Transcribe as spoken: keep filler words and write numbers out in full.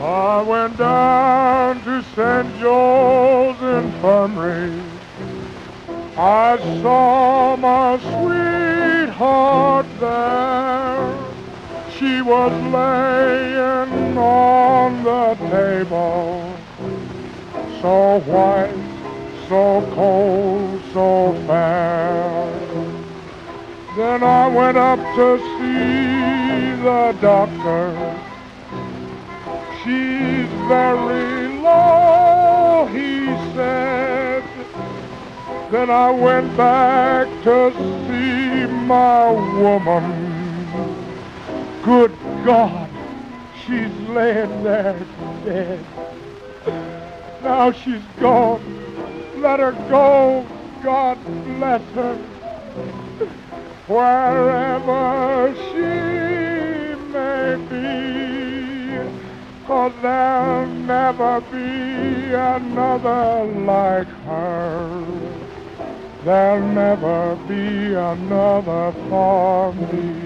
I went down to Saint Joe's Infirmary. I saw my sweetheart there. She was laying on the table, so white, so cold, so fair. Then I went up to see the doctor. She's very low, he said. Then I went back to see my woman. Good God, she's laying there dead. Now she's gone. Let her go. God bless her. Wherever she may be, 'cause there'll never be another like her. There'll never be another for me.